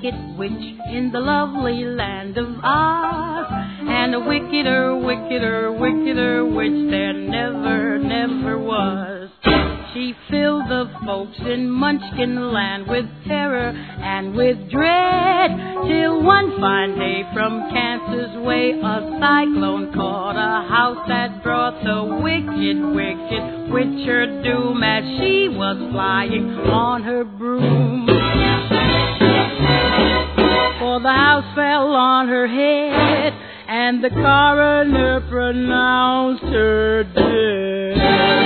wicked witch in the lovely land of Oz. And a wickeder, wickeder, wickeder witch there never, never was. She filled the folks in Munchkin land with terror and with dread, till one fine day from Kansas way a cyclone caught a house that brought the wicked, wicked witch her doom as she was flying on her broom. For the house fell on her head, and the coroner pronounced her dead.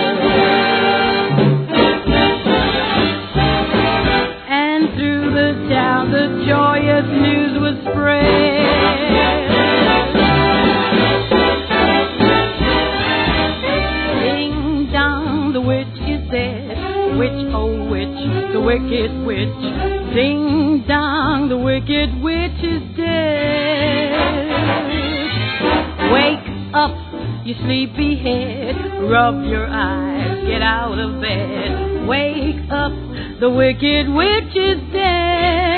And through the town the joyous news was spread. Ding dong, the witch is dead. Witch, oh witch, the wicked witch. Ding dong, the wicked witch is dead. Wake up, you sleepy head. Rub your eyes, get out of bed. Wake up, the wicked witch is dead.